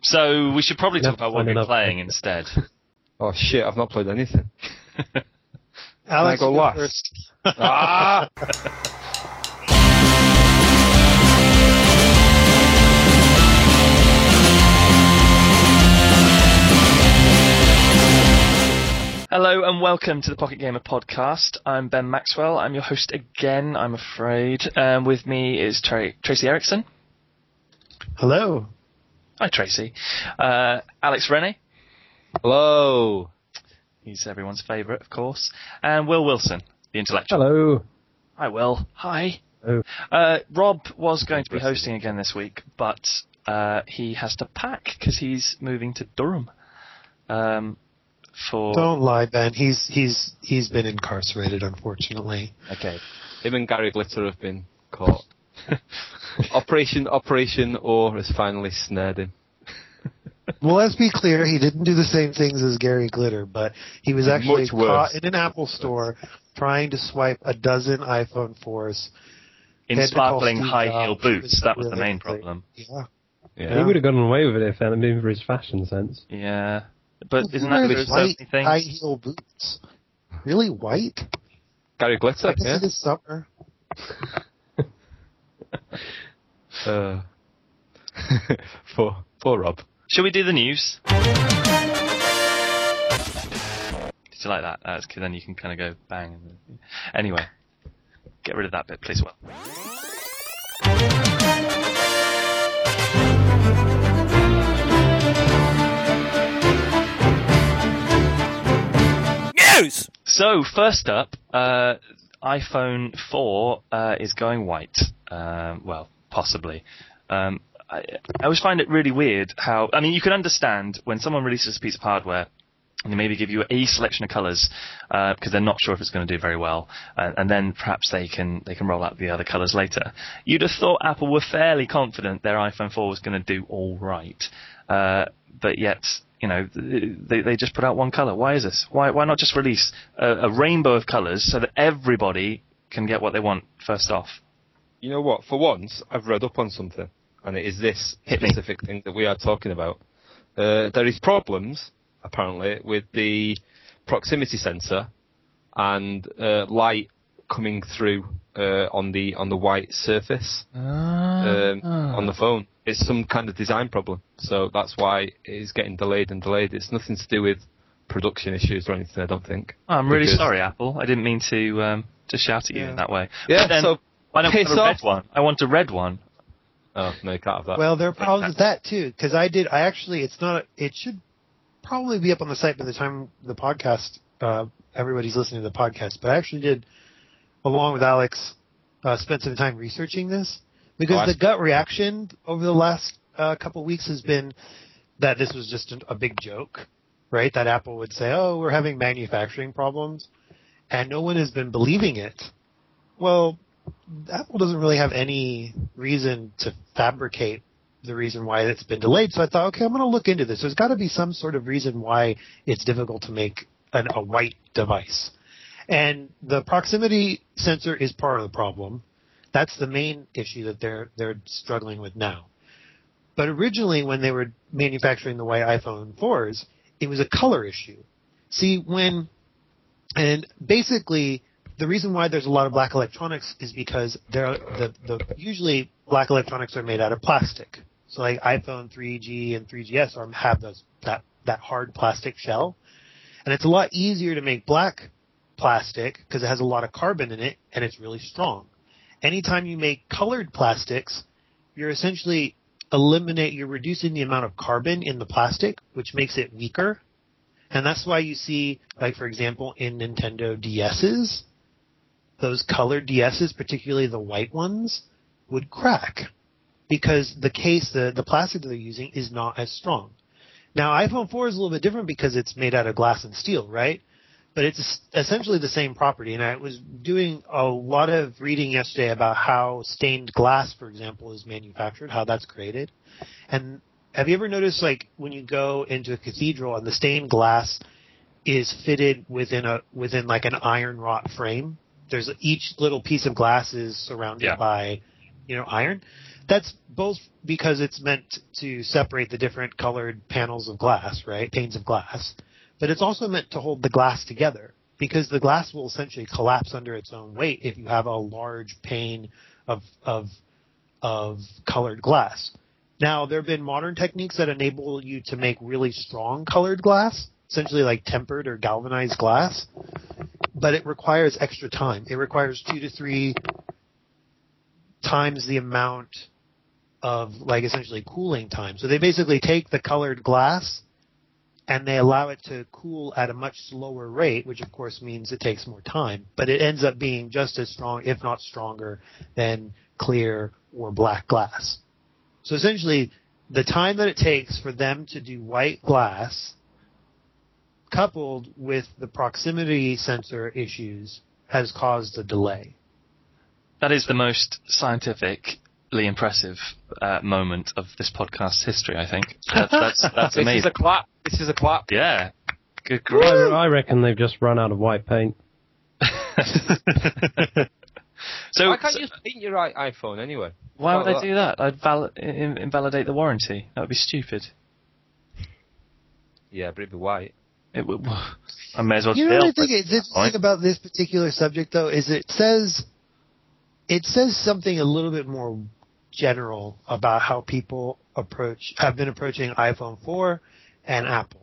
So we should probably talk about what we're playing instead. Oh shit, I've not played anything. Alex, Can I go last? first. Ah! Hello and welcome to the Pocket Gamer podcast. I'm Ben Maxwell. I'm your host again, I'm afraid. With me is Tracy Erickson. Hello. Hi, Tracy. Alex Rennie. Hello. He's everyone's favourite, of course. And Will Wilson, the intellectual. Hello. Hi, Will. Hi. Hello. Rob was going to be hosting again this week, but he has to pack because he's moving to Durham. Don't lie, Ben. He's been incarcerated, unfortunately. Okay. Him and Gary Glitter have been caught. Operation Or has finally snared him. Well, let's be clear. He didn't do the same things as Gary Glitter, but he was actually caught in an Apple store trying to swipe a dozen iPhone 4s. In sparkling high-heel boots. That was the main problem. Yeah. He would have gotten away with it if it hadn't been for his fashion sense. Yeah. But isn't that true? So many things? High-heel boots. Really white? Gary Glitter, I can see this summer. For Rob. Shall we do the news? Did you like that? That's good. Then you can kind of go bang. Anyway, get rid of that bit, please, Will. News! So, first up, iPhone 4 is going white. Well, possibly. I always find it really weird how... I mean, you can understand when someone releases a piece of hardware and they maybe give you a selection of colours because they're not sure if it's going to do very well, and then perhaps they can roll out the other colours later. You'd have thought Apple were fairly confident their iPhone 4 was going to do all right, but yet... You know, they just put out one colour. Why is this? Why not just release a rainbow of colours so that everybody can get what they want first off? You know what? For once, I've read up on something, and it is this specific thing that we are talking about. There is problems, apparently, with the proximity sensor and light coming through on the white surface on the phone. It's some kind of design problem, so that's why it is getting delayed and delayed. It's nothing to do with production issues or anything, I don't think. Oh, I'm really sorry, Apple. I didn't mean to shout at you in that way. Yeah, but then, so I don't want a red one. I want a red one. Oh, no, you can't have that. Well, there are problems with that, too, because it should probably be up on the site by the time the podcast, everybody's listening to the podcast, but I actually did, along with Alex, spend some time researching this. Because the gut reaction over the last couple of weeks has been that this was just a big joke, right? That Apple would say, oh, we're having manufacturing problems, and no one has been believing it. Well, Apple doesn't really have any reason to fabricate the reason why it's been delayed, so I thought, okay, I'm going to look into this. There's got to be some sort of reason why it's difficult to make a white device. And the proximity sensor is part of the problem. That's the main issue that they're struggling with now. But originally, when they were manufacturing the white iPhone 4s, it was a color issue. See, and basically, the reason why there's a lot of black electronics is because usually black electronics are made out of plastic. So like iPhone 3G and 3GS have that hard plastic shell. And it's a lot easier to make black plastic because it has a lot of carbon in it and it's really strong. Anytime you make colored plastics, you're essentially you're reducing the amount of carbon in the plastic, which makes it weaker. And that's why you see, like, for example, in Nintendo DSs, those colored DSs, particularly the white ones, would crack because the plastic that they're using is not as strong. Now, iPhone 4 is a little bit different because it's made out of glass and steel, right? But it's essentially the same property. And I was doing a lot of reading yesterday about how stained glass, for example, is manufactured, how that's created. And have you ever noticed, like, when you go into a cathedral and the stained glass is fitted within like an iron wrought frame? There's each little piece of glass is surrounded by, iron. that's both because it's meant to separate the different colored panels of glass, right? Panes of glass. But it's also meant to hold the glass together, because the glass will essentially collapse under its own weight if you have a large pane of colored glass. Now, there have been modern techniques that enable you to make really strong colored glass, essentially like tempered or galvanized glass, but it requires extra time. It requires 2 to 3 times the amount of, like, essentially cooling time. So they basically take the colored glass and they allow it to cool at a much slower rate, which of course means it takes more time, but it ends up being just as strong, if not stronger, than clear or black glass. So essentially, the time that it takes for them to do white glass, coupled with the proximity sensor issues, has caused a delay. That is the most scientifically impressive moment of this podcast's history, I think. That's amazing. This is a clap. This is a clap. Yeah. Good grief. I reckon they've just run out of white paint. So, why can't you just paint your iPhone anyway? Why would they do that? I'd invalidate the warranty. That would be stupid. Yeah, but it'd be white. It would. I may as well. You know what I think is interesting about this particular subject, though, is it says something a little bit more general about how people have been approaching iPhone 4 and Apple.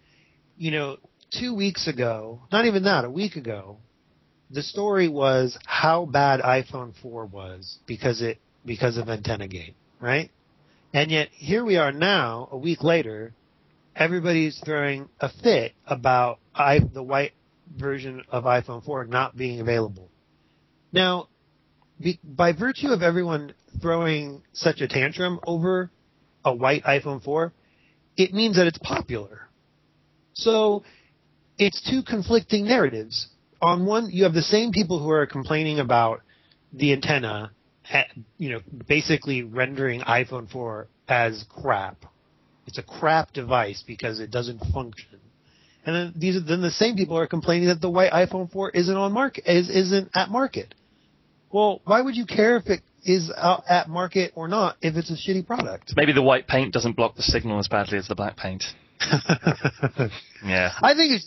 2 weeks ago, not even that, a week ago, the story was how bad iPhone 4 was because of Antenna Gate, right? And yet here we are now, a week later, everybody's throwing a fit about the white version of iPhone 4 not being available. Now, by virtue of everyone throwing such a tantrum over a white iPhone 4, it means that it's popular. So it's two conflicting narratives. On one, you have the same people who are complaining about the antenna, basically rendering iPhone 4 as crap. It's a crap device because it doesn't function. And then the same people are complaining that the white iPhone 4 isn't at market. Well, why would you care if it is at market or not if it's a shitty product? Maybe the white paint doesn't block the signal as badly as the black paint. Yeah. I think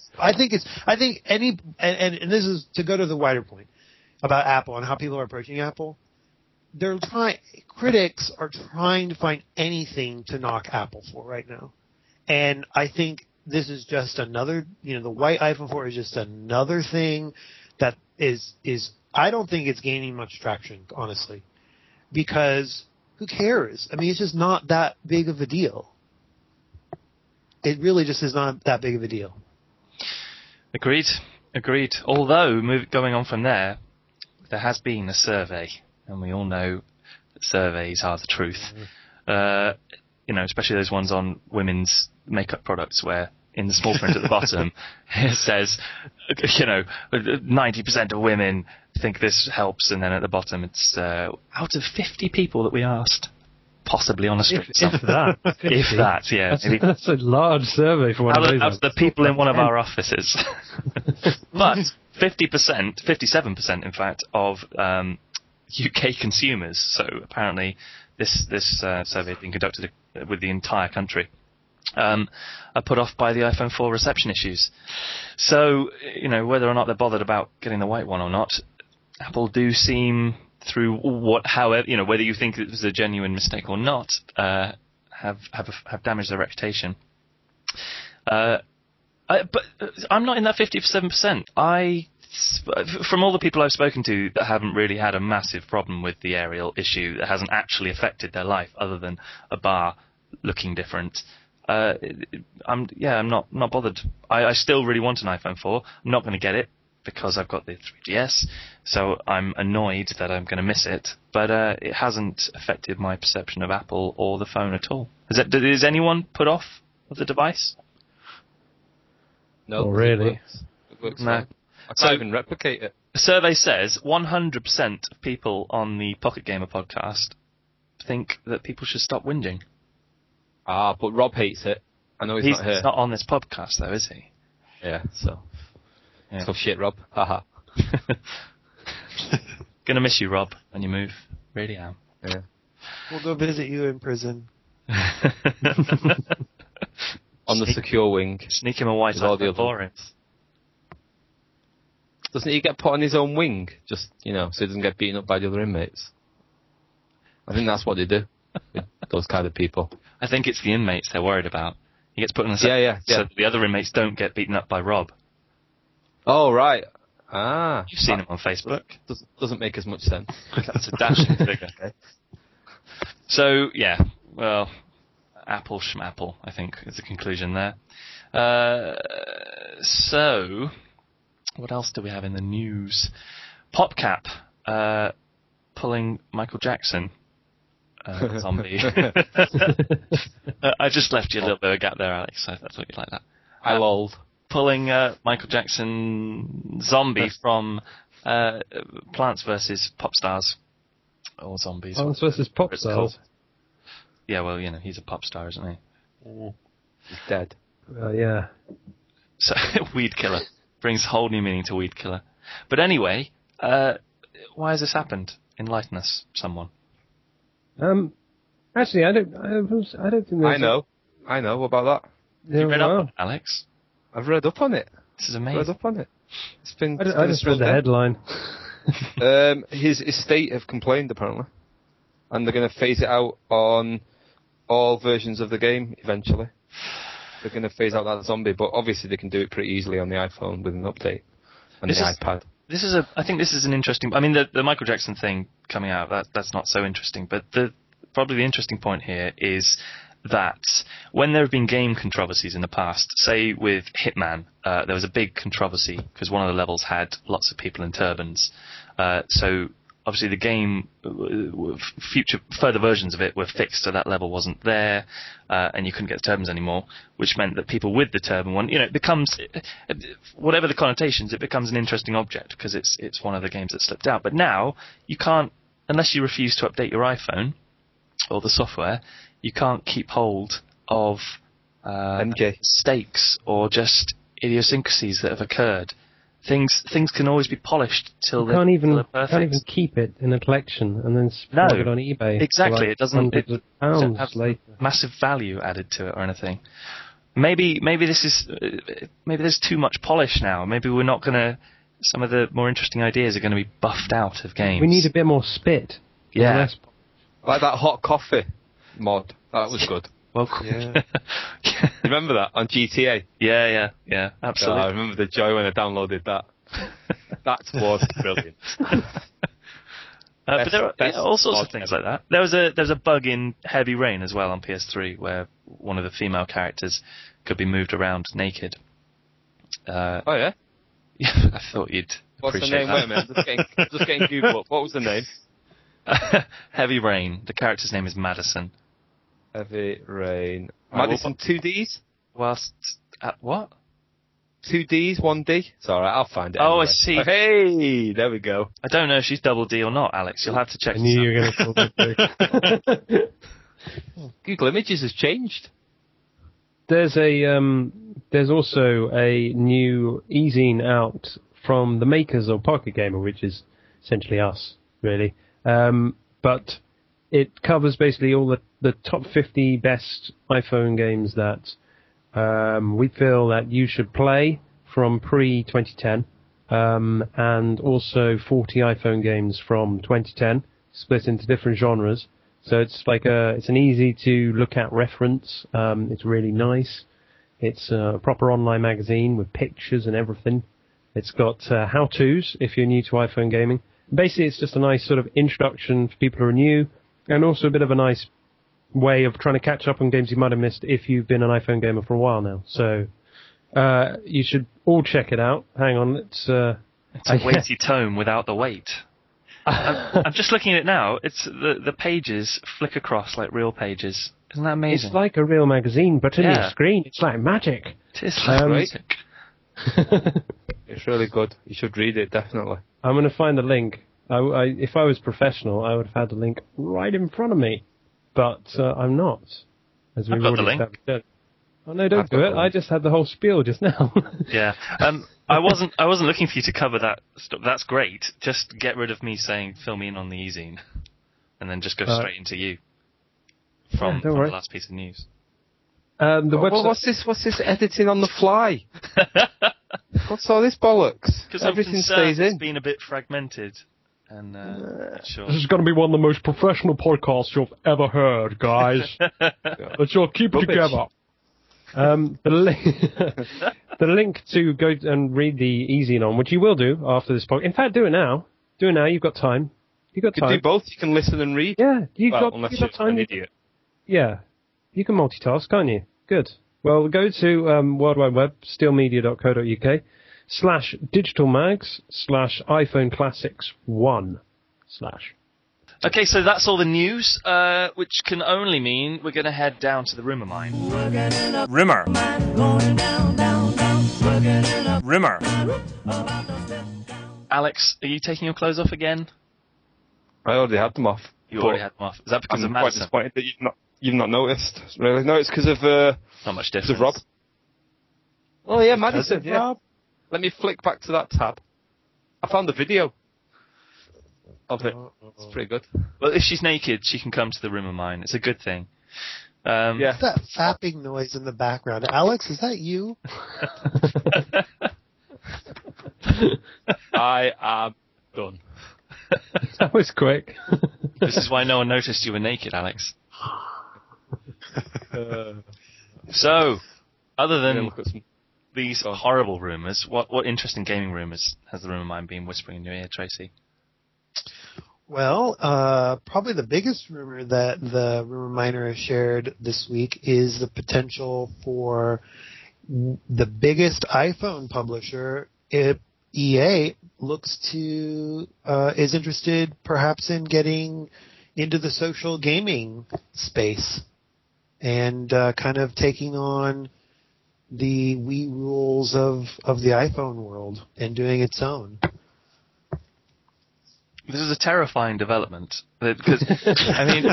this is to go to the wider point about Apple and how people are approaching Apple. Critics are trying to find anything to knock Apple for right now. And I think this is just another, the white iPhone 4 is just another thing that is I don't think it's gaining much traction, honestly, because who cares? I mean, it's just not that big of a deal. It really just is not that big of a deal. Agreed. Although, going on from there has been a survey, and we all know that surveys are the truth. Especially those ones on women's makeup products where in the small print at the bottom it says, 90% of women think this helps, and then at the bottom it's out of 50 people that we asked. Possibly on a street. If that. If that, yeah. That's a large survey for one of those. Out of the people in one of our offices. But 50%, 57% in fact, of UK consumers, so apparently this survey has been conducted with the entire country, are put off by the iPhone 4 reception issues. So, whether or not they're bothered about getting the white one or not, Apple do seem, through whether you think it was a genuine mistake or not, have damaged their reputation. But I'm not in that 57%. From all the people I've spoken to that haven't really had a massive problem with the aerial issue, that hasn't actually affected their life other than a bar looking different, I'm not bothered. I still really want an iPhone 4. I'm not going to get it because I've got the 3GS, so I'm annoyed that I'm going to miss it, but it hasn't affected my perception of Apple or the phone at all. Is anyone put off of the device? No, really. It works No. fine. I can't even replicate it. The survey says 100% of people on the Pocket Gamer podcast think that people should stop whinging. But Rob hates it. I know he's not here. He's not on this podcast, though, is he? Yeah, so. Yeah. So shit, Rob. Haha. Gonna miss you, Rob, when you move. Really am. Yeah. We'll go visit you in prison. On the secure wing. Sneak him a white With all the iPhone other- for him. Doesn't he get put on his own wing? Just, so he doesn't get beaten up by the other inmates? I think that's what they do. With those kind of people. I think it's the inmates they're worried about. He gets put in the Yeah. so that the other inmates don't get beaten up by Rob. Oh, right. Ah. You've seen him on Facebook. Doesn't make as much sense. That's a dashing figure. So, yeah, well, apple schmapple, I think, is the conclusion there. So, what else do we have in the news? PopCap pulling Michael Jackson. Zombie. I just left you a little bit of a gap there, Alex. I thought you'd like that. I lolled. Pulling Michael Jackson zombie from Plants vs. Pop Stars. Or Zombies. Plants vs. Pop It's called. Stars. Yeah, well, he's a pop star, isn't he? He's dead. Yeah. So, Weed Killer. Brings whole new meaning to Weed Killer. But anyway, why has this happened? Enlighten us, someone. Actually, I don't think there's... I know. What about that? You read up well, on it, Alex? I've read up on it. This is Read amazing. up on it. It's been. I just read the headline. His estate have complained apparently, and they're going to phase it out on all versions of the game eventually. They're going to phase out that zombie, but obviously they can do it pretty easily on the iPhone with an update and the iPad. I think this is an interesting. I mean, the Michael Jackson thing coming out, that's not so interesting. But probably the interesting point here is that when there have been game controversies in the past, say with Hitman, there was a big controversy because one of the levels had lots of people in turbans. So obviously the game, further versions of it were fixed so that level wasn't there, and you couldn't get the turbans anymore, which meant that people with the turban one, it becomes, whatever the connotations, it becomes an interesting object because it's one of the games that slipped out. But now, you can't, unless you refuse to update your iPhone or the software, you can't keep hold of mistakes or just idiosyncrasies that have occurred. Things can always be polished till they're perfect. Can't even keep it in a collection and then plug it on eBay. Exactly, for it doesn't £100 have later. massive value added to it or anything. Maybe there's too much polish now. Maybe we're not gonna. Some of the more interesting ideas are going to be buffed out of games. We need a bit more spit. Yeah. Less Like that hot coffee mod. That was good. Well, cool. Yeah. Remember that on GTA? Yeah, absolutely. I remember the joy when I downloaded that. That was brilliant. But there are all sorts of mod things ever. like that. There was a bug in Heavy Rain as well on PS3 where one of the female characters could be moved around naked. Oh yeah? Yeah, I thought you'd What's the appreciate name? Wait a that. minute, just getting Google up. What was the name? Heavy Rain. The character's name is Madison. Heavy Rain. Right, Madison, 2Ds? Whilst at what? 2Ds, 1D? It's alright, I'll find it. Oh, anyway. I see. Oh, hey, there we go. I don't know if she's double D or not, Alex. You'll have to check. I knew this you were going to call that big. Google Images has changed. There's also a new e-zine out from the makers of Pocket Gamer, which is essentially us, really. But it covers basically all the top 50 best iPhone games that we feel that you should play from pre-2010, and also 40 iPhone games from 2010, split into different genres. So it's like it's an easy to look at reference. It's really nice. It's a proper online magazine with pictures and everything. It's got how-tos if you're new to iPhone gaming. Basically, it's just a nice sort of introduction for people who are new, and also a bit of a nice way of trying to catch up on games you might have missed if you've been an iPhone gamer for a while now. So you should all check it out. Hang on, it's a weighty tome without the weight. I'm just looking at it now. It's the pages flick across like real pages. Isn't that amazing? It's like a real magazine, but on Yeah. your screen, it's like magic. It is like Great. music. It's really good. You should read it, definitely. I'm going to find the link. If I was professional, I would have had the link right in front of me, but I'm not. As we've I've got the already link. established. Oh no, don't I've do got it. the I link. just had the whole spiel just now. Yeah. I wasn't looking for you to cover that stuff. That's great. Just get rid of me saying fill me in on the e-zine. and then just go straight into you from the last piece of news. What's this editing on the fly? What's all this bollocks? Because everything stays in. It's been a bit fragmented. And sure. This is going to be one of the most professional podcasts you've ever heard, guys. Let's all keep it together. The link to go and read the e-zine, which you will do after this podcast. In fact, do it now. Do it now. You've got time. You've got time. You can do both. You can listen and read. Yeah, you've got time. An idiot. Yeah, you can multitask, can't you? Good. Well, go to World Wide Web, steelmedia.co.uk/digitalmags/iPhone Classics 1/. Okay, so that's all the news, which can only mean we're going to head down to the rumour mine. Rumour. Rumour. Alex, are you taking your clothes off again? I already had them off. You already had them off. Is that because of Madison? I'm quite disappointed that you've not noticed. Really? No, it's because of not much difference. Of Rob. Oh yeah, Madison. Yeah. Rob. Let me flick back to that tab. I found the video of it. It's pretty good. Well, if she's naked, she can come to the rumour mine. It's a good thing. Yeah. What's that fapping noise in the background? Alex, is that you? I am done. That was quick. This is why no one noticed you were naked, Alex. So, other than these horrible rumours, what interesting gaming rumours has the rumour mine been whispering in your ear, Tracy? Well, probably the biggest rumor that the rumor miner has shared this week is the potential for the biggest iPhone publisher, EA, is interested perhaps in getting into the social gaming space and kind of taking on the Wii rules of the iPhone world and doing its own. This is a terrifying development because, I mean,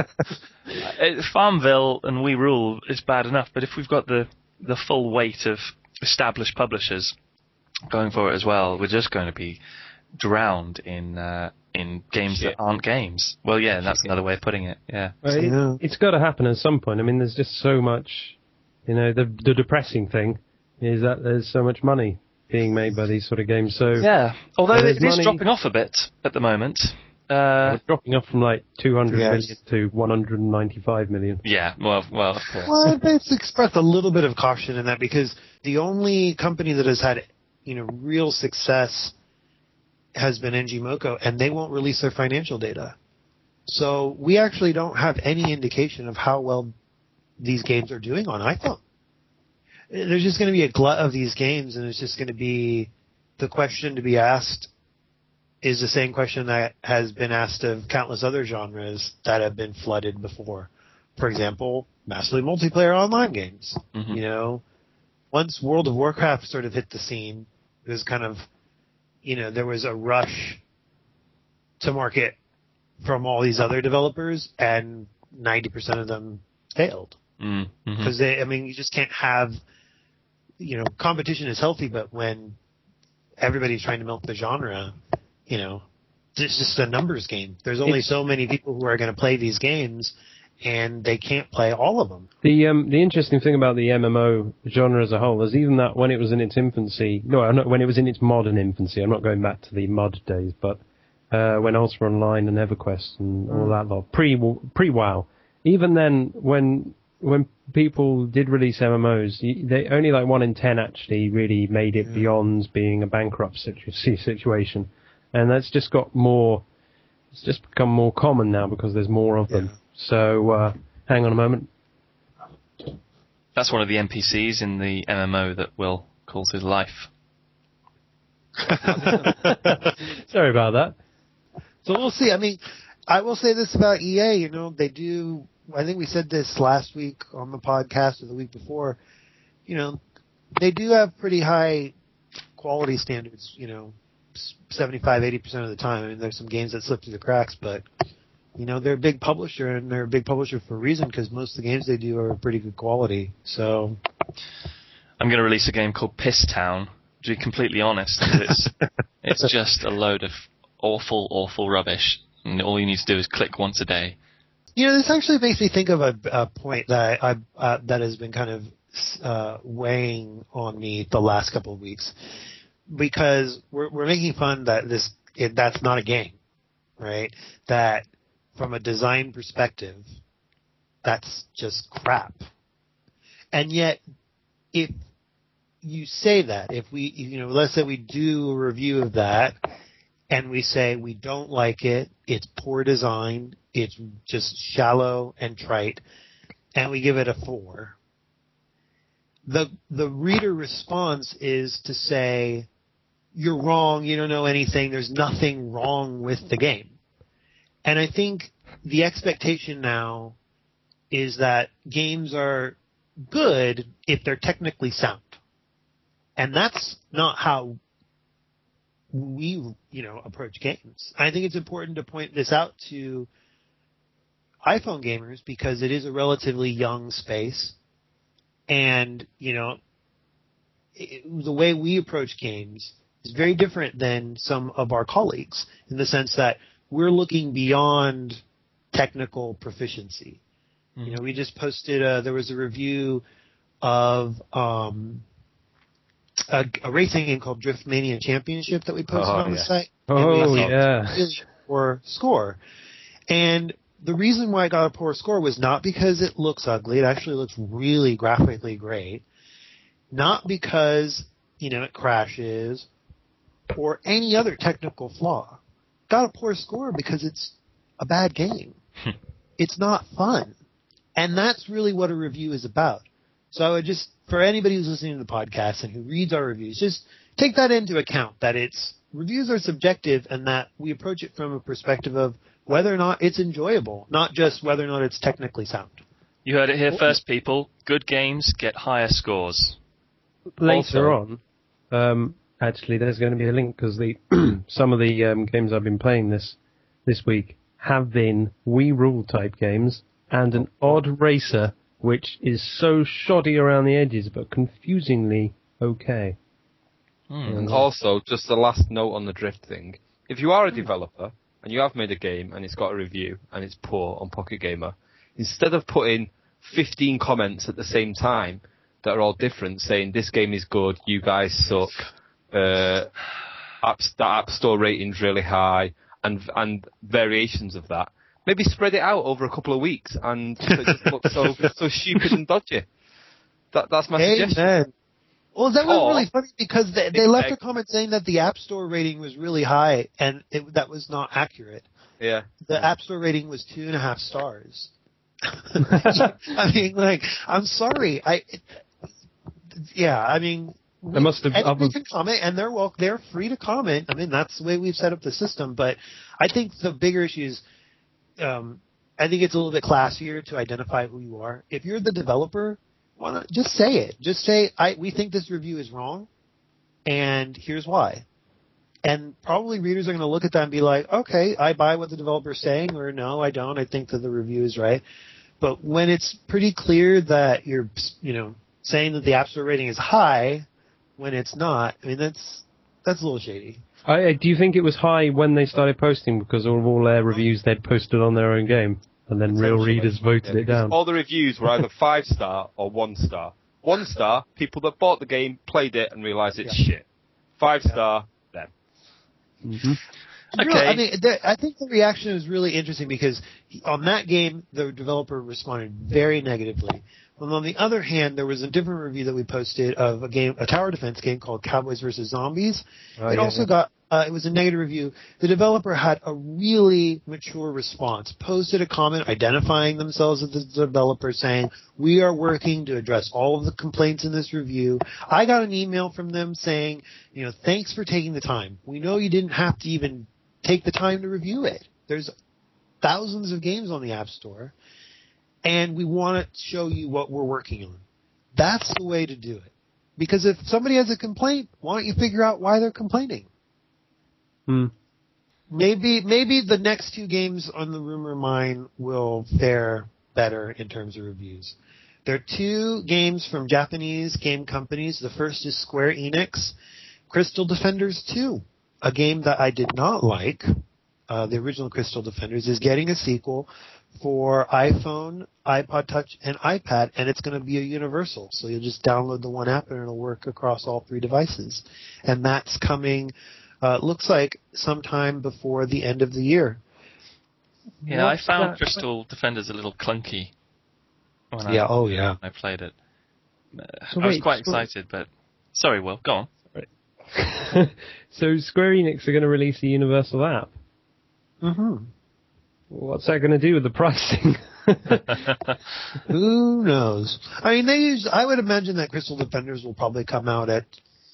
Farmville and Wii Rule is bad enough, but if we've got the full weight of established publishers going for it as well, we're just going to be drowned in games that aren't games. Well, yeah, that's another way of putting it. Yeah, well, it's got to happen at some point. I mean, there's just so much. The depressing thing is that there's so much money being made by these sort of games. So yeah, although it is dropping off a bit at the moment. It's dropping off from like 200 million to 195 million. Yeah, well, of course. Well, it's expressed a little bit of caution in that because the only company that has had real success has been NG Moko, and they won't release their financial data. So we actually don't have any indication of how well these games are doing on iPhone. There's just going to be a glut of these games, and it's just going to be the question to be asked is the same question that has been asked of countless other genres that have been flooded before. For example, massively multiplayer online games. Mm-hmm. Once World of Warcraft sort of hit the scene, it was kind of, there was a rush to market from all these other developers, and 90% of them failed. Because you just can't have, competition is healthy, but when everybody's trying to milk the genre, it's just a numbers game. There's only so many people who are going to play these games, and they can't play all of them. The interesting thing about the MMO genre as a whole is even that when it was in its infancy, when it was in its modern infancy, I'm not going back to the MUD days, but when Ultima Online and EverQuest and all that lot, pre-WoW, even then when people did release MMOs, they only like 1 in 10 actually really made it beyond being a bankrupt situation, and that's just got more. It's just become more common now because there's more of them. So hang on a moment. That's one of the NPCs in the MMO that Will calls his life. Sorry about that. So we'll see. I mean, I will say this about EA. They do. I think we said this last week on the podcast or the week before. They do have pretty high quality standards. 75-80% of the time. I mean, there's some games that slip through the cracks, but they're a big publisher, and they're a big publisher for a reason because most of the games they do are pretty good quality. So, I'm going to release a game called Piss Town. To be completely honest, it's just a load of awful rubbish. And all you need to do is click once a day. You know, this actually makes me think of a point that that has been kind of weighing on me the last couple of weeks, because we're making fun that that's not a game, right? That from a design perspective, that's just crap. And yet, if you say that, if we, let's say we do a review of that, and we say we don't like it, it's poor design, it's just shallow and trite, and we give it a 4, the reader response is to say, you're wrong, you don't know anything, there's nothing wrong with the game. And I think the expectation now is that games are good if they're technically sound. And that's not how we, approach games. I think it's important to point this out to iPhone gamers because it is a relatively young space. And, the way we approach games is very different than some of our colleagues in the sense that we're looking beyond technical proficiency. Mm-hmm. We just posted, there was a review of a racing game called Driftmania Championship that we posted on the site. Oh, yeah. Really poor score. And the reason why it got a poor score was not because it looks ugly. It actually looks really graphically great. Not because, it crashes or any other technical flaw. Got a poor score because it's a bad game. It's not fun. And that's really what a review is about. So I would just, for anybody who's listening to the podcast and who reads our reviews, just take that into account, that reviews are subjective and that we approach it from a perspective of whether or not it's enjoyable, not just whether or not it's technically sound. You heard it here first, people. Good games get higher scores. Later on, actually, there's going to be a link because some of the games I've been playing this week have been We Rule type games and an odd racer, which is so shoddy around the edges but confusingly okay. And also, just the last note on the drift thing. If you are a developer and you have made a game and it's got a review and it's poor on Pocket Gamer, instead of putting 15 comments at the same time that are all different, saying this game is good, you guys suck, that App Store rating's really high, and variations of that, maybe spread it out over a couple of weeks and so it just looks so stupid and dodgy. That's my suggestion. Well, that was really funny because they left a comment saying that the App Store rating was really high, and that was not accurate. Yeah. The App Store rating was 2.5 stars. I mean, I'm sorry. They must have. Everybody can comment, and they're free to comment. I mean, that's the way we've set up the system. But I think the bigger issue is, I think it's a little bit classier to identify who you are. If you're the developer, why not just say it? Just say, we think this review is wrong, and here's why. And probably readers are going to look at that and be like, okay, I buy what the developer's saying, or no, I don't. I think that the review is right. But when it's pretty clear that you're, saying that the App Store rating is high when it's not, I mean, that's a little shady. Do you think it was high when they started posting because of all their reviews they'd posted on their own game, and then real readers voted it down? All the reviews were either 5-star or 1-star. 1-star, people that bought the game, played it, and realised it's shit. 5-star, them. Mm-hmm. Okay. I think the reaction is really interesting because on that game, the developer responded very negatively. Well, on the other hand, there was a different review that we posted of a tower defense game called Cowboys vs. Zombies. It was a negative review. The developer had a really mature response, posted a comment identifying themselves as the developer saying, we are working to address all of the complaints in this review. I got an email from them saying, thanks for taking the time. We know you didn't have to even take the time to review it. There's thousands of games on the App Store, and we want to show you what we're working on. That's the way to do it. Because if somebody has a complaint, why don't you figure out why they're complaining? Maybe the next 2 games on the rumor mine will fare better in terms of reviews. There are 2 games from Japanese game companies. The first is Square Enix, Crystal Defenders 2, a game that I did not like. the original Crystal Defenders, is getting a sequel for iPhone, iPod Touch, and iPad, and it's going to be a universal. So you'll just download the one app and it'll work across all 3 devices. And that's coming, looks like sometime before the end of the year. Yeah, I found Crystal Defenders a little clunky when I played it. I was quite excited, but... Sorry, Will, go on. So Square Enix are going to release a universal app. Mm-hmm. What's that going to do with the pricing? Who knows? I mean, I would imagine that Crystal Defenders will probably come out at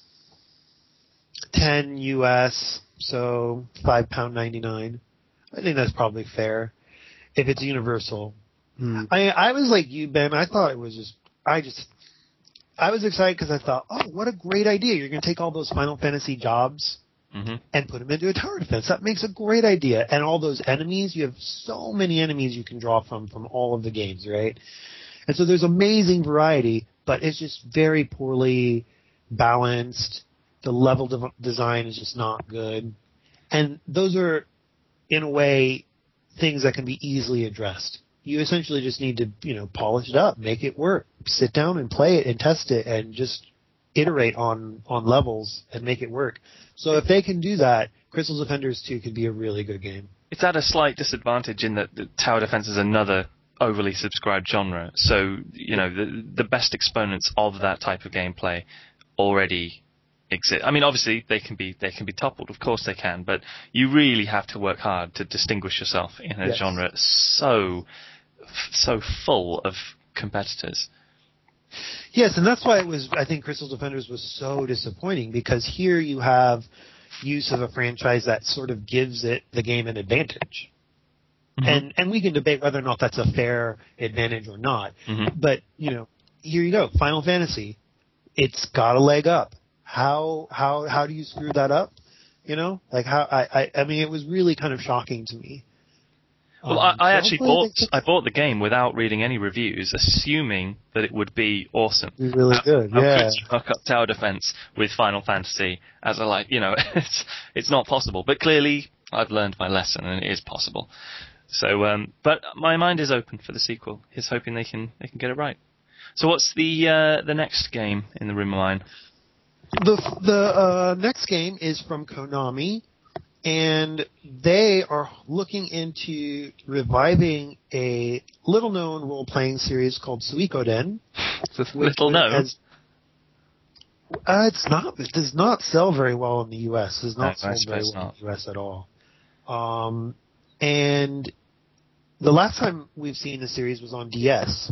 $10 US, so £5.99. I think that's probably fair if it's universal. I was like you, Ben. I thought it was I was excited because I thought, oh, what a great idea. You're going to take all those Final Fantasy jobs and put them into a tower defense. That makes a great idea. And all those enemies, you have so many enemies you can draw from all of the games, right? And so there's amazing variety, but it's just very poorly balanced. The level design is just not good. And those are, in a way, things that can be easily addressed. You essentially just need to, polish it up, make it work, sit down and play it and test it and just iterate on levels and make it work. So if they can do that, Crystal Defenders 2 could be a really good game. It's at a slight disadvantage in that the tower defense is another overly subscribed genre. So, the best exponents of that type of gameplay already exist. I mean, obviously they can be toppled, of course they can, but you really have to work hard to distinguish yourself in a genre so full of competitors. Yes, and that's why I think Crystal Defenders was so disappointing, because here you have use of a franchise that sort of gives it the game an advantage. Mm-hmm. And we can debate whether or not that's a fair advantage or not. Mm-hmm. But, here you go, Final Fantasy. It's got a leg up. How do you screw that up? I mean, it was really kind of shocking to me. Well, I actually bought the game without reading any reviews, assuming that it would be awesome. It was really good, yeah. How could you hook up tower defense with Final Fantasy as it's not possible. But clearly, I've learned my lesson, and it is possible. So, but my mind is open for the sequel. Here's hoping they can get it right. So, what's the next game in the room of mine? The next game is from Konami, and they are looking into reviving a little-known role-playing series called Suikoden. It's little known. It does not sell very well in the U.S. It does not sell very well in the U.S. at all. And the last time we've seen the series was on DS.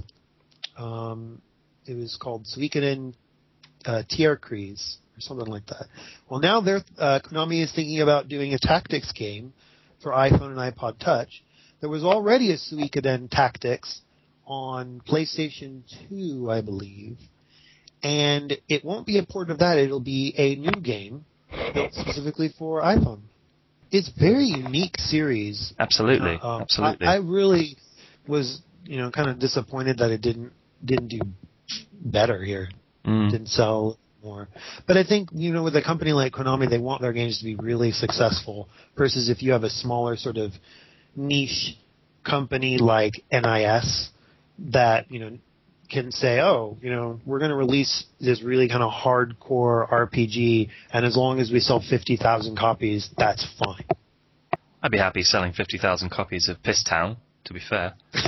It was called Suikoden Tierkreis, or something like that. Well, now Konami is thinking about doing a tactics game for iPhone and iPod Touch. There was already a Suikoden Tactics on PlayStation 2, I believe, and it won't be a port of that. It'll be a new game built specifically for iPhone. It's a very unique series. Absolutely, absolutely. I really was, kind of disappointed that it didn't do better here. Didn't sell more. But I think, with a company like Konami, they want their games to be really successful, versus if you have a smaller sort of niche company like NIS that, can say, we're going to release this really kind of hardcore RPG, and as long as we sell 50,000 copies, that's fine. I'd be happy selling 50,000 copies of Piss Town, to be fair.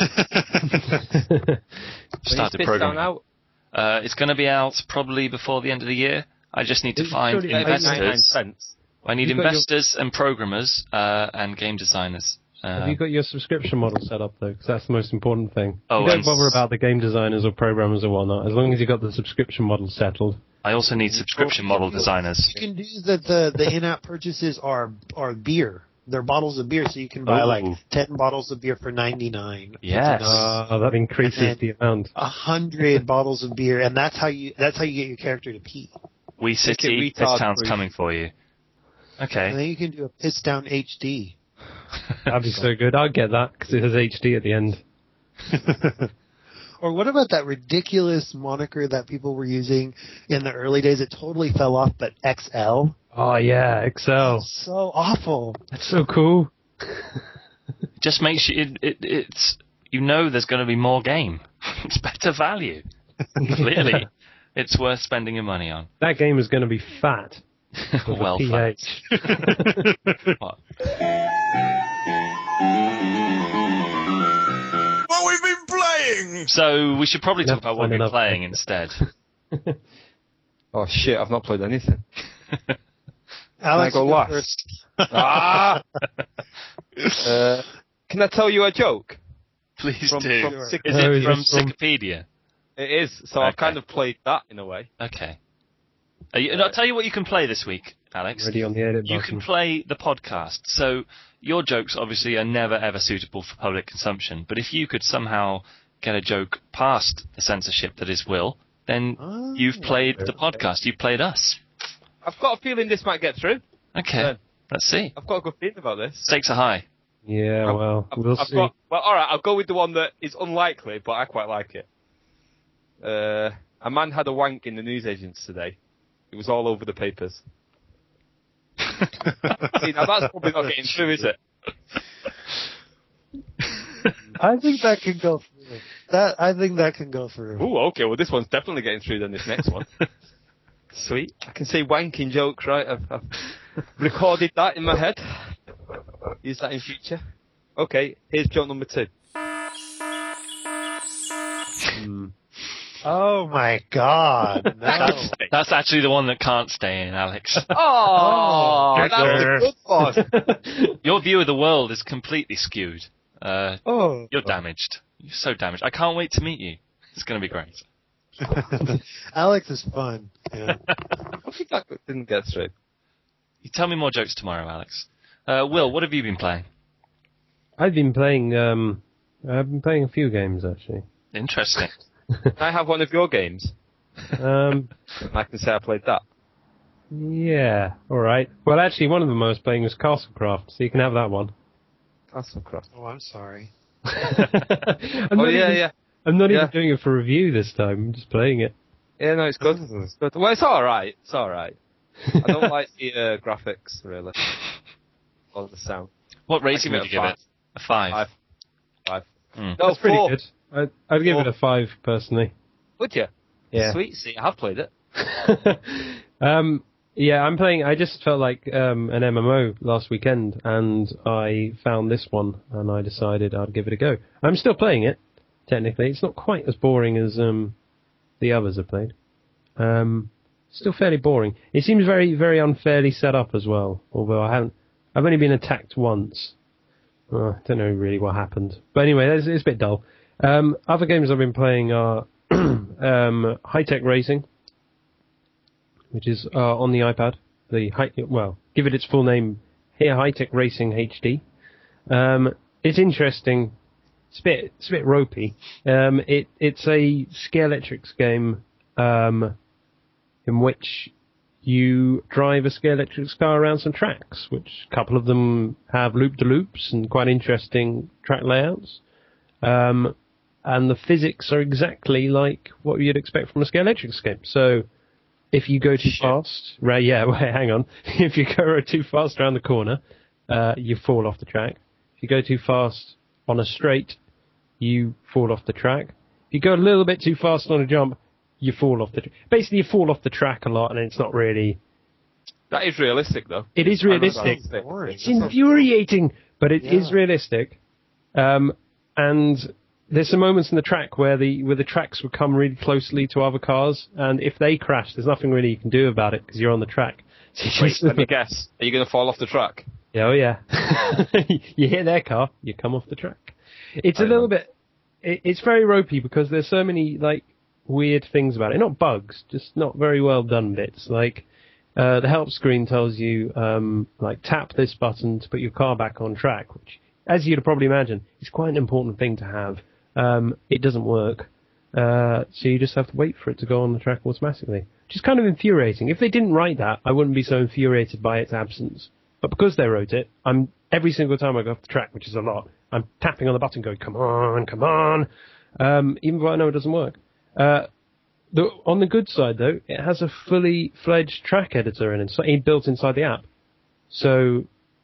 Started programming out. It's going to be out probably before the end of the year. I just need to find investors. I need investors and programmers and game designers. Have you got your subscription model set up, though? Because that's the most important thing. Oh, you don't bother about the game designers or programmers or whatnot, as long as you've got the subscription model settled. I also need subscription model designers. You can do that. The in-app purchases are beer. They're bottles of beer, so you can buy 10 bottles of beer for $99. Yes. That increases the amount. 100 bottles of beer, and that's how you get your character to pee. Wii City, Piss Town's coming for you. Okay. And then you can do a Piss Town HD. That'd be so good. I'd get that, because it has HD at the end. Or what about that ridiculous moniker that people were using in the early days? It totally fell off, but XL. Oh, yeah, XL. So awful. That's so cool. Just makes you it's there's going to be more game. It's better value. Clearly, it's worth spending your money on. That game is going to be fat. Well, fat. What? What we've been playing! So we should probably talk about what we've been enough. playing instead. Oh shit, I've not played anything. Alex, Can I go you last? first. Ah! Can I tell you a joke? Please From- do. from Is Sick- it from Is it from- Wikipedia? It is, so I've Okay. kind of played that in a way. Okay. I'll tell you what you can play this week, Alex. Ready on the edit You button. can play the podcast. So your jokes obviously are never ever suitable for public consumption. But if you could somehow get a joke past the censorship that is Will, then you've played the podcast. You've played us. I've got a feeling this might get through. Okay. Yeah. Let's see. I've got a good feeling about this. Stakes are high. Yeah, well, we'll see. Well, alright, I'll go with the one that is unlikely, but I quite like it. A man had a wank in the newsagents today. It was all over the papers. See, now that's probably not getting through, is it? I think that can go through. I think that can go through. Ooh, okay, well this one's definitely getting through than this next one. Sweet. I can say wanking jokes, right? I've recorded that in my head. Use that in future. Okay, here's joke number 2. Oh my God! No. That's actually the one that can't stay in, Alex. Oh, that's a good one. Your view of the world is completely skewed. Oh. You're damaged. You're so damaged. I can't wait to meet you. It's going to be great. Alex is fun. Yeah. I think that didn't get through. You tell me more jokes tomorrow, Alex. Will, what have you been playing? I've been playing a few games actually. Interesting. Can I have one of your games? Um, I can say I played that. yeah, alright. Well, actually, one of them I was playing was Castlecraft, so you can have that one. Castlecraft. Oh, I'm sorry. I'm Oh, not yeah, even, yeah. I'm not Yeah. even doing it for review this time, I'm just playing it. Yeah, no, it's good. It's good. Well, it's alright. It's alright. I don't like the graphics, really. Or the sound. What rating give would it you a give it? A 5. 5. Mm. No, That's pretty 4. good. I'd give it a 5, personally. Would you? Yeah. Sweet. See, I have played it. Yeah, I'm playing. I just felt like an MMO last weekend, and I found this one, and I decided I'd give it a go. I'm still playing it. Technically, it's not quite as boring as the others I've played. Still fairly boring. It seems very, very unfairly set up as well. Although I've only been attacked once. I don't know really what happened. But anyway, it's a bit dull. Other games I've been playing are High Tech Racing, which is on the iPad. Give it its full name here, High Tech Racing HD. It's interesting. It's a bit ropey. It's a Scalextrics game in which you drive a Scalextrics car around some tracks, which a couple of them have loop-de-loops and quite interesting track layouts. And the physics are exactly like what you'd expect from a Scalextrics game. So if you go too fast, hang on. If you go too fast around the corner, you fall off the track. If you go too fast on a straight, you fall off the track. If you go a little bit too fast on a jump, you fall off the track. Basically, you fall off the track a lot, and it's not really... That is realistic, though. It is realistic. It's infuriating, but it is realistic. And there's some moments in the track where the tracks would come really closely to other cars, and if they crash, there's nothing really you can do about it because you're on the track. Wait, let me guess. Are you going to fall off the track? Oh yeah. You hit their car, you come off the track. It's a little bit... It's very ropey because there's so many like weird things about it. Not bugs, just not very well done bits. Like the help screen tells you like tap this button to put your car back on track, which, as you'd probably imagine, is quite an important thing to have. It doesn't work, so you just have to wait for it to go on the track automatically, which is kind of infuriating. If they didn't write that, I wouldn't be so infuriated by its absence. But because they wrote it, I'm every single time I go off the track, which is a lot, I'm tapping on the button going, come on, even though I know it doesn't work. On the good side, though, it has a fully fledged track editor in it, built inside the app. So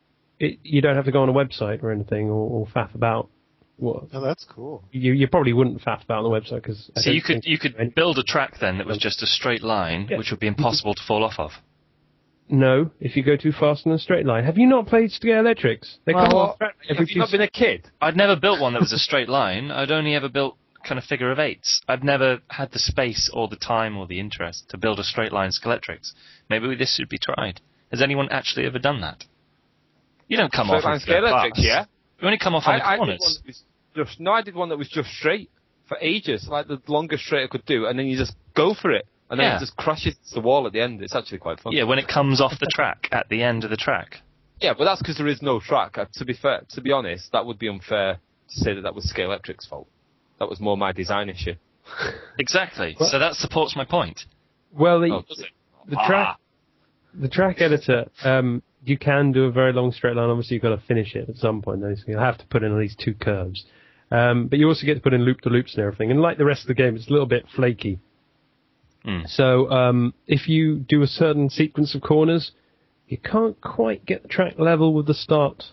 you don't have to go on a website or anything or faff about. What? Oh, that's cool. You probably wouldn't faff about on the website because. So you could build a track then that was just a straight line, which would be impossible to fall off of. No, if you go too fast in a straight line. Have you not played Scale Electrics? They come off track Have you not been a kid? I'd never built one that was a straight line. I'd only ever built kind of figure of eights. I've never had the space or the time or the interest to build a straight line Scaletrix. Maybe this should be tried. Has anyone actually ever done that? You don't come off Straight line Scaletrix, yeah. You only come off on the corners. I did one that was just straight for ages, like the longest straight I could do, and then you just go for it, and then it just crashes the wall at the end. It's actually quite fun. Yeah, when it comes off the track at the end of the track. Yeah, but that's because there is no track. To be honest, that would be unfair to say that was Scaletric's fault. That was more my design issue. Exactly. So that supports my point. Well, the track editor, you can do a very long straight line. Obviously, you've got to finish it at some point. So you'll have to put in at least 2 curves. But you also get to put in loop-to-loops and everything. And like the rest of the game, it's a little bit flaky. So if you do a certain sequence of corners, you can't quite get the track level with the start.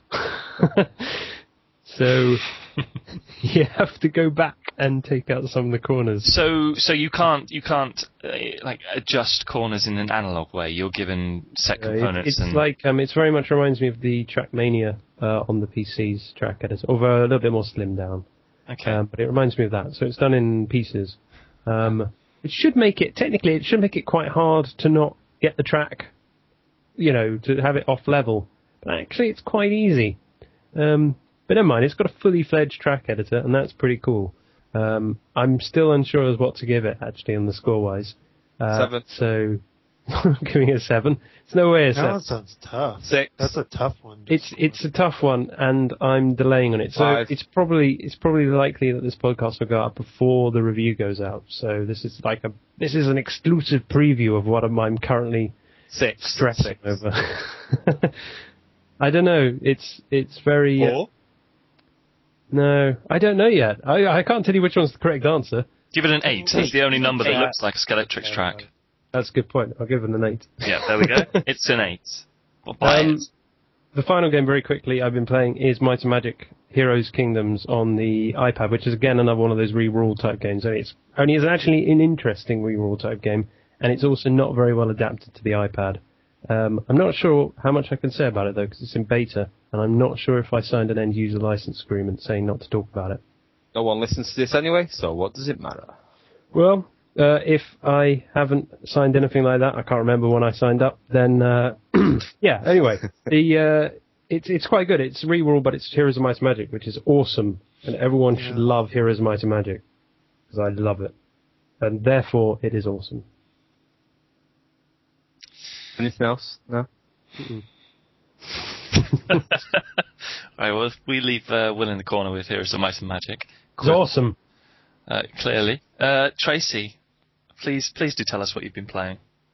So you have to go back and take out some of the corners. So you can't like adjust corners in an analog way. You're given set components. It's very much reminds me of the Trackmania on the PC's track editor, although a little bit more slimmed down. Okay. But it reminds me of that. So it's done in pieces. It should make it quite hard to not get the track, to have it off level. But actually, it's quite easy. But never mind, it's got a fully fledged track editor, and that's pretty cool. I'm still unsure as what to give it, actually, on the score-wise. 7. So, I'm giving it a 7. It's no way a 7. That sounds tough. 6. That's a tough one. It's a tough one, and I'm delaying on it. So 5. it's probably likely that this podcast will go up before the review goes out. So this is an exclusive preview of what I'm currently 6. stressing over. I don't know. It's very. 4. No, I don't know yet. I can't tell you which one's the correct answer. Give it an 8. It's the only number that looks like a Scaletrix track. That's a good point. I'll give it an 8. Yeah, there we go. It's an 8. Well, buy it. The final game, very quickly, I've been playing is Might and Magic Heroes Kingdoms on the iPad, which is again another one of those re-rule type games. It's actually an interesting re-rule type game, and it's also not very well adapted to the iPad. I'm not sure how much I can say about it though, because it's in beta, and I'm not sure if I signed an end-user license agreement saying not to talk about it. No one listens to this anyway, so what does it matter? Well, if I haven't signed anything like that, I can't remember when I signed up, then, yeah, anyway, it's quite good. It's re-rule, but it's Heroes of Might and Magic, which is awesome, and everyone should love Heroes of Might and Magic, because I love it, and therefore it is awesome. Anything else? No? Right, well, we leave Will in the corner with Heroes of Might and Magic. It's awesome. Clearly. Tracy, please do tell us what you've been playing.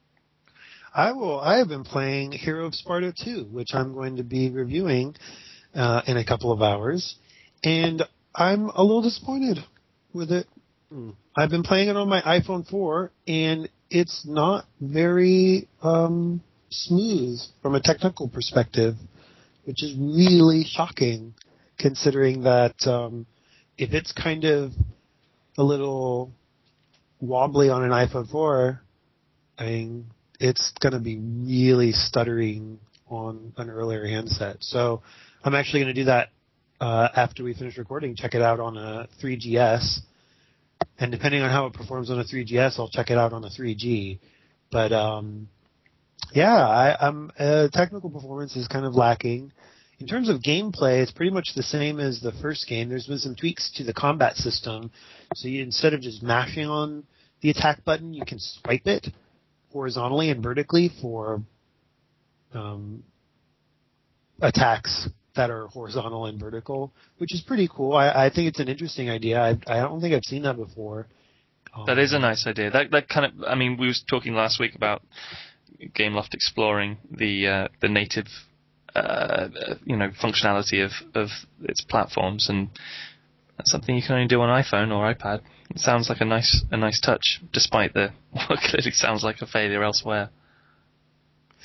I have been playing Hero of Sparta 2, which I'm going to be reviewing in a couple of hours, and I'm a little disappointed with it. I've been playing it on my iPhone 4, and it's not very smooth from a technical perspective, which is really shocking, considering that if it's kind of a little wobbly on an iPhone 4, I mean, it's going to be really stuttering on an earlier handset. So I'm actually going to do that after we finish recording, check it out on a 3GS. And depending on how it performs on a 3GS, I'll check it out on a 3G. But technical performance is kind of lacking. In terms of gameplay, it's pretty much the same as the first game. There's been some tweaks to the combat system. So instead of just mashing on the attack button, you can swipe it horizontally and vertically for attacks that are horizontal and vertical, which is pretty cool. I think it's an interesting idea. I don't think I've seen that before. That is a nice idea. That kind of, I mean, we were talking last week about Gameloft exploring the native, functionality of its platforms, and that's something you can only do on iPhone or iPad. It sounds like a nice touch, despite what clearly sounds like a failure elsewhere.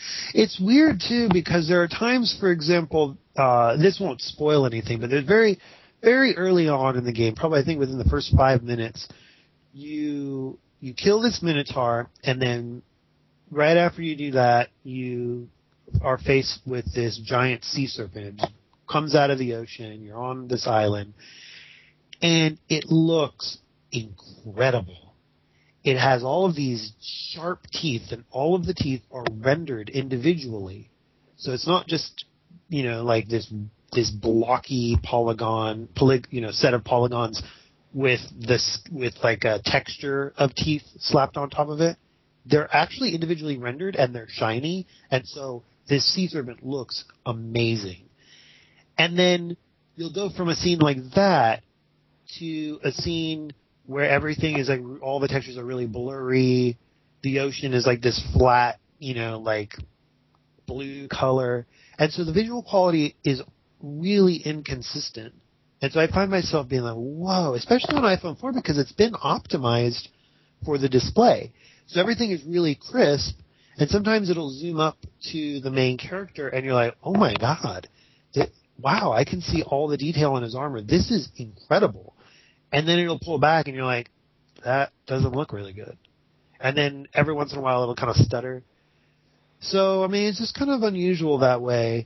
It's weird too because there are times, for example, this won't spoil anything, but there's very, very early on in the game, probably I think within the first 5 minutes, you kill this Minotaur, and then right after you do that, you are faced with this giant sea serpent. It comes out of the ocean. You're on this island, and it looks incredible. It has all of these sharp teeth, and all of the teeth are rendered individually. So it's not just, like this blocky set of polygons with like a texture of teeth slapped on top of it. They're actually individually rendered, and they're shiny, and so this sea serpent looks amazing. And then you'll go from a scene like that to a scene where everything is like, all the textures are really blurry. The ocean is like this flat, like blue color. And so the visual quality is really inconsistent. And so I find myself being like, whoa, especially on iPhone 4 because it's been optimized for the display. So everything is really crisp, and sometimes it'll zoom up to the main character and you're like, oh my god, wow, I can see all the detail in his armor. This is incredible. And then it'll pull back and you're like, that doesn't look really good. And then every once in a while it'll kind of stutter. So, I mean, it's just kind of unusual that way.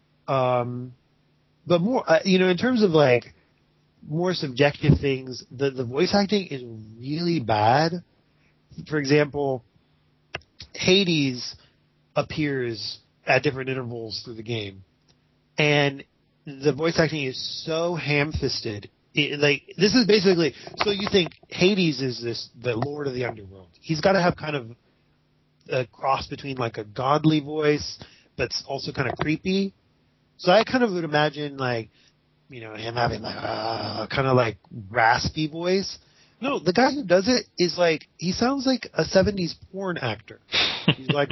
But more, in terms of like more subjective things, the voice acting is really bad. For example, Hades appears at different intervals through the game, and the voice acting is so ham-fisted. This is basically, so you think Hades is the Lord of the Underworld. He's got to have kind of a cross between like a godly voice, but also kind of creepy. So I kind of would imagine like, him having like kind of like raspy voice. No, the guy who does it is like, he sounds like a 70s porn actor. He's like,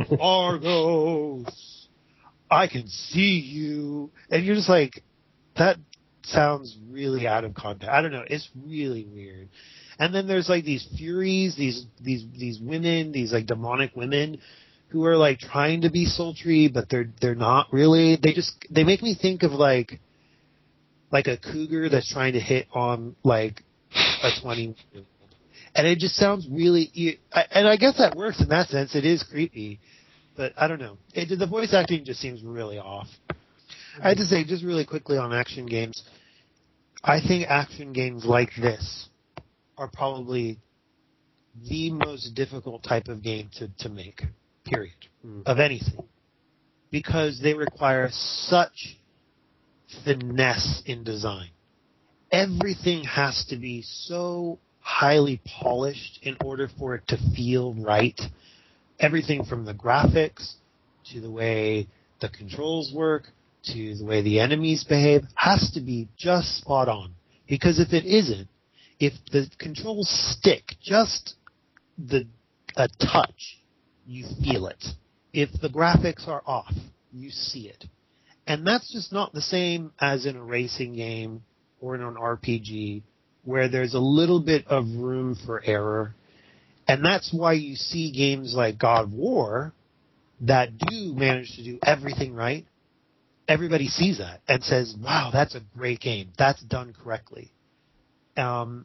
Argos, I can see you. And you're just like, that sounds really out of context. I don't know. It's really weird. And then there's like these Furies, these women, these like demonic women who are like trying to be sultry, but they're not really. They make me think of like a cougar that's trying to hit on like a 20-year-old. And it just sounds really, and I guess that works in that sense. It is creepy, but I don't know. The voice acting just seems really off. I had to say, just really quickly on action games, I think action games like this are probably the most difficult type of game to make, period, of anything. Because they require such finesse in design. Everything has to be so highly polished in order for it to feel right. Everything from the graphics to the way the controls work to the way the enemies behave has to be just spot on. Because if it isn't, if the controls stick just a touch, you feel it. If the graphics are off, you see it. And that's just not the same as in a racing game or in an RPG where there's a little bit of room for error. And that's why you see games like God of War that do manage to do everything right. Everybody sees that and says, wow, that's a great game. That's done correctly. So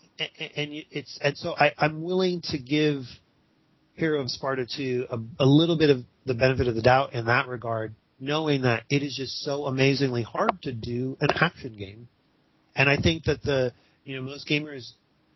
I'm willing to give Hero of Sparta 2 a little bit of the benefit of the doubt in that regard, knowing that it is just so amazingly hard to do an action game. And I think that most gamers,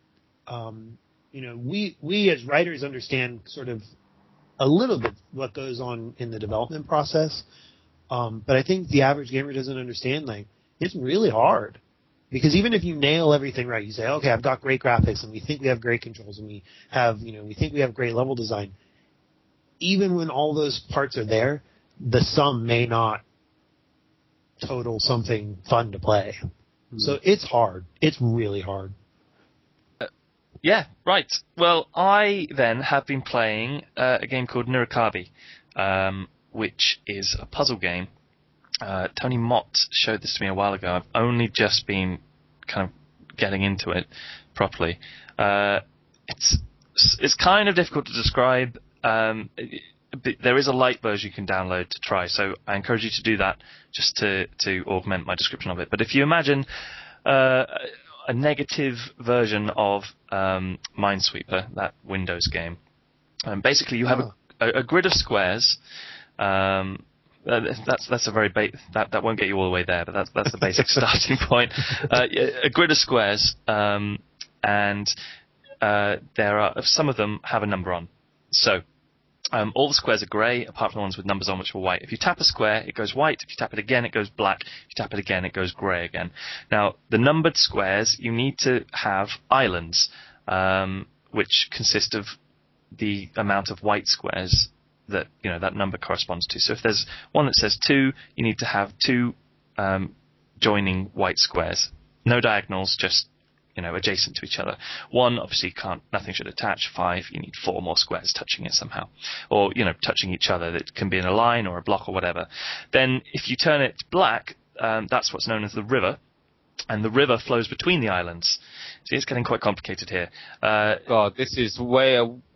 we as writers understand sort of a little bit what goes on in the development process. But I think the average gamer doesn't understand, like, it's really hard. Because even if you nail everything right, you say, okay, I've got great graphics and we think we have great controls and we think we have great level design. Even when all those parts are there, the sum may not total something fun to play. So it's hard. It's really hard. Yeah, right. Well, I then have been playing a game called Nurikabe, which is a puzzle game. Tony Mott showed this to me a while ago. I've only just been kind of getting into it properly. It's kind of difficult to describe. there is a light version you can download to try, so I encourage you to do that just to augment my description of it. But if you imagine a negative version of Minesweeper, that Windows game, basically you have a grid of squares. That's a very that won't get you all the way there, but that's the basic starting point. A grid of squares, and there are some of them have a number on. So all the squares are grey, apart from the ones with numbers on which are white. If you tap a square, it goes white. If you tap it again, it goes black. If you tap it again, it goes grey again. Now, the numbered squares, you need to have islands, which consist of the amount of white squares that that number corresponds to. So if there's one that says 2, you need to have 2 joining white squares. No diagonals, just adjacent to each other. 1 obviously nothing should attach. 5, you need 4 more squares touching it somehow, or touching each other. That can be in a line or a block or whatever. Then if you turn it black, that's what's known as the river, and the river flows between the islands. See, it's getting quite complicated here. God, this is way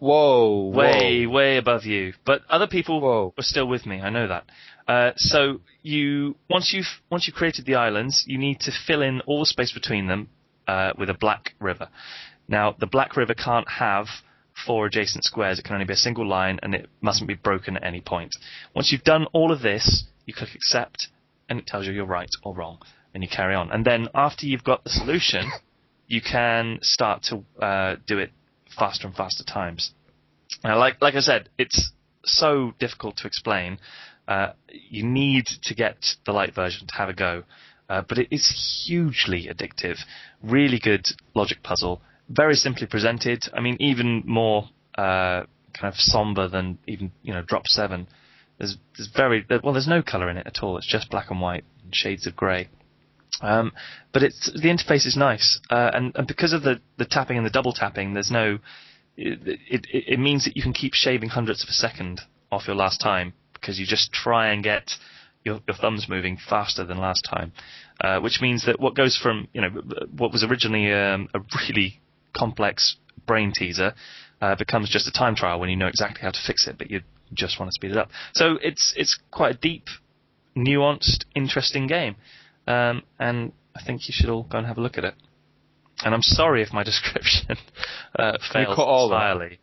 above you. But other people are still with me. I know that. So once you've created the islands, you need to fill in all the space between them with a black river. Now, the black river can't have 4 adjacent squares. It can only be a single line, and it mustn't be broken at any point. Once you've done all of this, you click accept, and it tells you you're right or wrong, and you carry on. And then after you've got the solution, you can start to do it faster and faster times. Now, like I said, it's so difficult to explain. You need to get the light version to have a go. But it is hugely addictive. Really good logic puzzle. Very simply presented. I mean, even more kind of somber than even Drop 7. There's no colour in it at all. It's just black and white and shades of grey. But the interface is nice, and because of the tapping and the double tapping, there's no. It means that you can keep shaving hundredths of a second off your last time, because you just try and get your thumbs moving faster than last time, which means that what goes from what was originally a really complex brain teaser becomes just a time trial when you know exactly how to fix it, but you just want to speed it up. So it's quite a deep, nuanced, interesting game, and I think you should all go and have a look at it. And I'm sorry if my description failed entirely.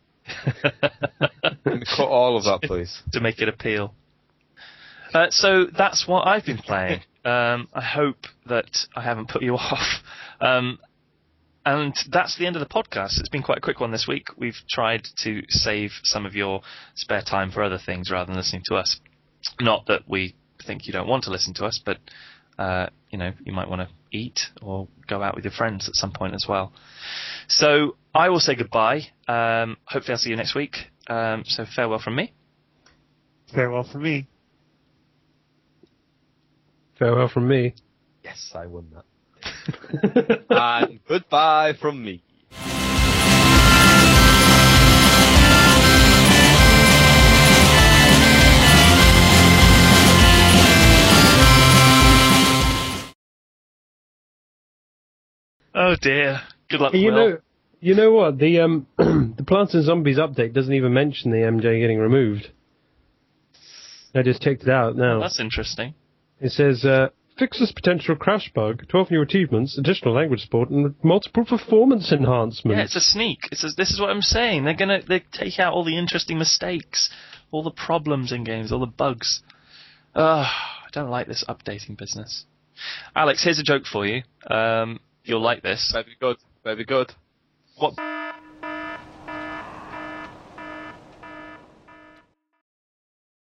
Cut all of that, please, to make it appeal. So that's what I've been playing. I hope that I haven't put you off. And that's the end of the podcast. It's been quite a quick one this week. We've tried to save some of your spare time for other things rather than listening to us. Not that we think you don't want to listen to us, but you might want to eat or go out with your friends at some point as well. So I will say goodbye. Hopefully I'll see you next week. So farewell from me. Farewell from me. Farewell from me. Yes, I won that. And goodbye from me. Oh dear. Good luck, Will. You know what? The the Plants and Zombies update doesn't even mention the MJ getting removed. I just checked it out now. Oh, that's interesting. It says, fixes potential crash bug, 12 new achievements, additional language support, and multiple performance enhancements. Yeah, it's a sneak. This is what I'm saying. They take out all the interesting mistakes, all the problems in games, all the bugs. I don't like this updating business. Alex, here's a joke for you. You'll like this. Very good. Very good. What